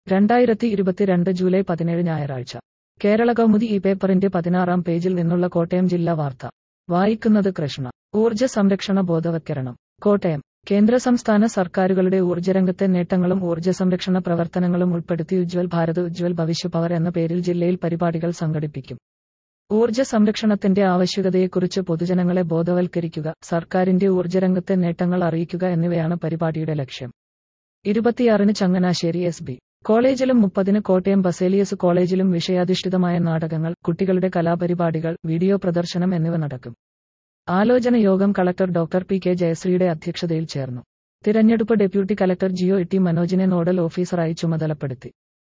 2022 July 17 ഞായറാഴ്ച. കേരള കൗമുദി ഈ പേപ്പറിന്റെ 16-ാം പേജിൽ നിന്നുള്ള കോട്ടയം ജില്ലാ വാർത്ത. വായിക്കുന്നത് കൃഷ്ണ. ഊർജ്ജ സംരക്ഷണ ബോധവത്കരണം. കോട്ടയം. കേന്ദ്ര സംസ്ഥാന സർക്കാരുകളുടെ ഊർജ്ജരംഗത്തെ നേട്ടങ്ങളും ഊർജ്ജ സംരക്ഷണ പ്രവർത്തനങ്ങളും ഉൾപ്പെടുത്തി ഉജ്ജ്വൽ ഭാരത് ഉജ്ജ്വൽ ഭവിഷ്യ പവർ എന്ന പേരിൽ ജില്ലയിൽ പരിപാടികൾ സംഘടിപ്പിക്കും. ഊർജ്ജ സംരക്ഷണത്തിന്റെ ആവശ്യകതയെക്കുറിച്ച് പൊതുജനങ്ങളെ ബോധവൽക്കരിക്കുക, സർക്കാരിന്റെ ഊർജ്ജരംഗത്തെ നേട്ടങ്ങൾ അറിയിക്കുക എന്നിവയാണ് പരിപാടിയുടെ ലക്ഷ്യം. 26-ന് ചങ്ങനാശ്ശേരി എസ്.ബി. കോളേജിലും 30-ന് കോട്ടയം ബസേലിയസ് കോളേജിലും വിഷയാധിഷ്ഠിതമായ നാടകങ്ങൾ, കുട്ടികളുടെ കലാപരിപാടികൾ, വീഡിയോ പ്രദർശനം എന്നിവ നടക്കും. ആലോചന യോഗം കളക്ടർ ഡോക്ടർ പി കെ ജയശ്രീയുടെ അധ്യക്ഷതയിൽ ചേർന്നു. തിരഞ്ഞെടുപ്പ് ഡെപ്യൂട്ടി കളക്ടർ ജിഒ ടി മനോജിനെ നോഡൽ ഓഫീസറായി ചുമതലപ്പെടുത്തി.